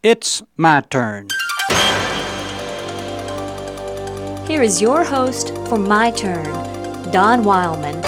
It's my turn. Here is your host for My Turn, Don Wildman.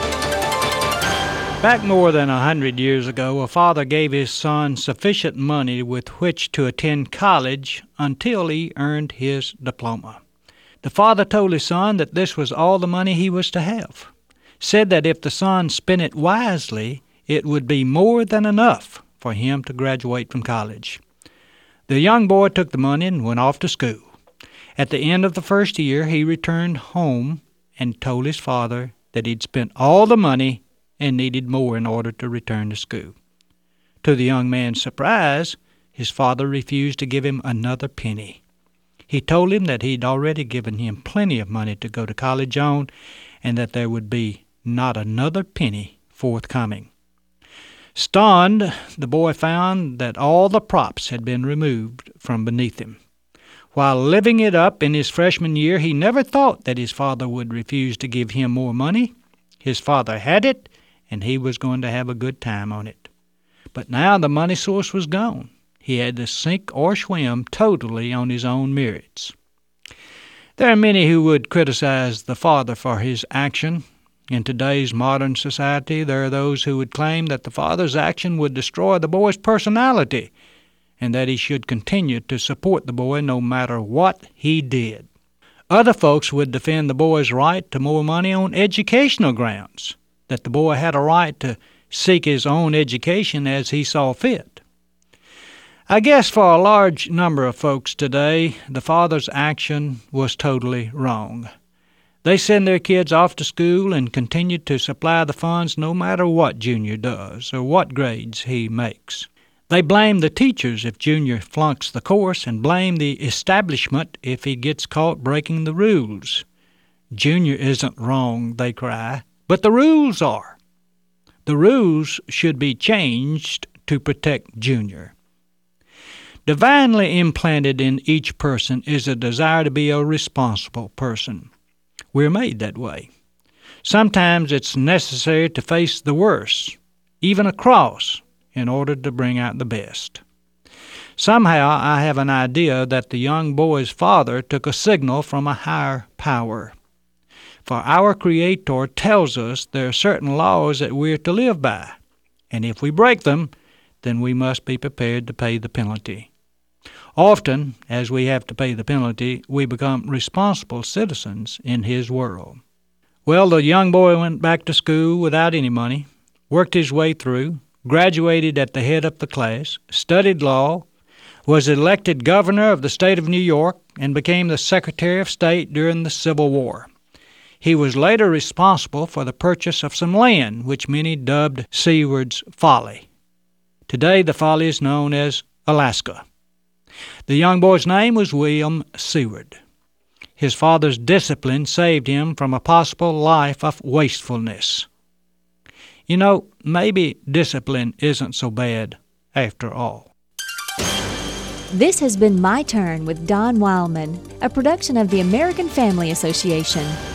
Back more than 100 years ago, a father gave his son sufficient money with which to attend college until he earned his diploma. The father told his son that this was all the money he was to have. Said that if the son spent it wisely, it would be more than enough for him to graduate from college. The young boy took the money and went off to school. At the end of the first year, he returned home and told his father that he'd spent all the money and needed more in order to return to school. To the young man's surprise, his father refused to give him another penny. He told him that he'd already given him plenty of money to go to college on, and that there would be not another penny forthcoming. Stunned, the boy found that all the props had been removed from beneath him. While living it up in his freshman year, he never thought that his father would refuse to give him more money. His father had it, and he was going to have a good time on it. But now the money source was gone. He had to sink or swim totally on his own merits. There are many who would criticize the father for his action. In today's modern society, there are those who would claim that the father's action would destroy the boy's personality, and that he should continue to support the boy no matter what he did. Other folks would defend the boy's right to more money on educational grounds, that the boy had a right to seek his own education as he saw fit. I guess for a large number of folks today, the father's action was totally wrong. They send their kids off to school and continue to supply the funds no matter what Junior does or what grades he makes. They blame the teachers if Junior flunks the course and blame the establishment if he gets caught breaking the rules. Junior isn't wrong, they cry, but the rules are. The rules should be changed to protect Junior. Divinely implanted in each person is a desire to be a responsible person. We're made that way. Sometimes it's necessary to face the worst, even a cross, in order to bring out the best. Somehow I have an idea that the young boy's father took a signal from a higher power. For our Creator tells us there are certain laws that we're to live by, and if we break them, then we must be prepared to pay the penalty. Often, as we have to pay the penalty, we become responsible citizens in His world. Well, the young boy went back to school without any money, worked his way through, graduated at the head of the class, studied law, was elected governor of the state of New York, and became the Secretary of State during the Civil War. He was later responsible for the purchase of some land, which many dubbed Seward's Folly. Today, the folly is known as Alaska. The young boy's name was William Seward. His father's discipline saved him from a possible life of wastefulness. You know, maybe discipline isn't so bad after all. This has been My Turn with Don Wildman, a production of the American Family Association.